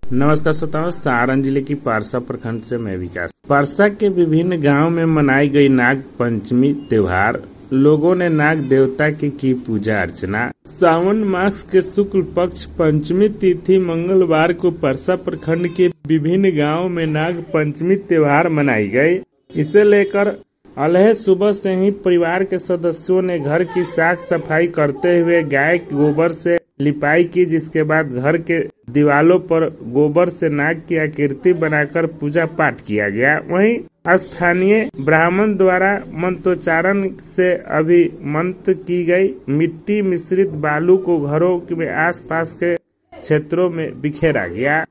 नमस्कार श्रोताओं, सारण जिले की पारसा प्रखंड से मैं विकास। पारसा के विभिन्न गांव में मनाई गई नाग पंचमी त्योहार। लोगों ने नाग देवता की पूजा अर्चना। सावन मास के शुक्ल पक्ष पंचमी तिथि मंगलवार को पारसा प्रखंड के विभिन्न गांव में नाग पंचमी त्योहार मनाई गई। इसे लेकर अलह सुबह से ही परिवार के सदस्यों ने घर की साफ सफाई करते हुए गाय के गोबर से लिपाई की, जिसके बाद घर के दीवालों पर गोबर से नाग की आकृति बनाकर पूजा पाठ किया गया। वहीं स्थानीय ब्राह्मण द्वारा मंत्रोच्चारण से अभिमंत्रित की गई मिट्टी मिश्रित बालू को घरों के आसपास के क्षेत्रों में बिखेरा गया।